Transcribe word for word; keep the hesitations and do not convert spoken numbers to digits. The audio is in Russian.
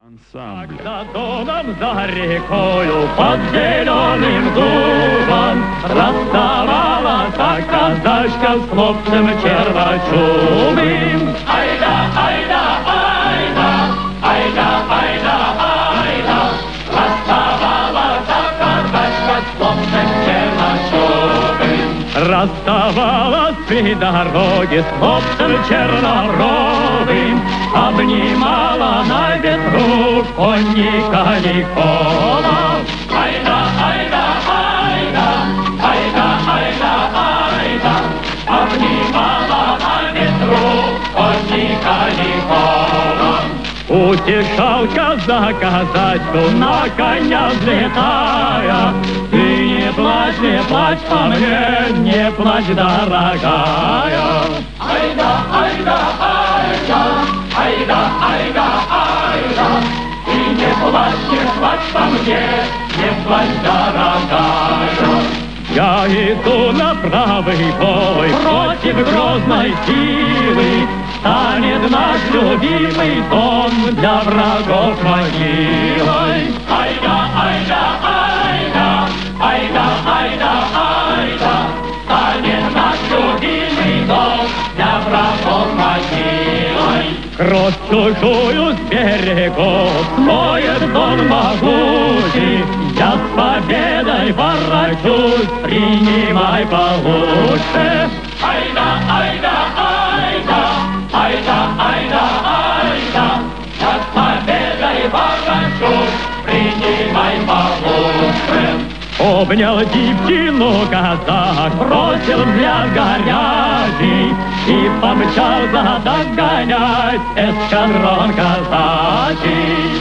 Ансамбль. За доном, за рекою, под зеленым дубом расставала та казачка с хлопцем червачубым. Айда, айда, айда, айда, айда, айда, расставала та казачка с хлопцем червачубым. Расставалась при дороге с хлопцем чернобровым, обнимала на ветру конника Никола. Айда, айда, айда, айда, айда, айда, обнимала на ветру конника Никола. Утешал казак казачку на коня взлетая: ты не плачь, не плачь по мне, не плачь, дорогая. Айда, айда, айда, айда, айда, айда, ты не плачь, не плачь по мне, не плачь, дорогая. Я иду на правый бой против грозной силы, станет наш любимый дом для врагов могилой. Айда, айда, айда, айда, айда, айда, станет наш любимый дом для врагов могилой. Кровь чужую с берегов смоет дон могучий, я с победой ворочусь, принимай получше. Айда, айда, айда, айда, айда, айда, я с победой ворочусь, принимай получше. Обнял девчину казак, бросил взгляд горячий и помчался догонять эскадрон казачий.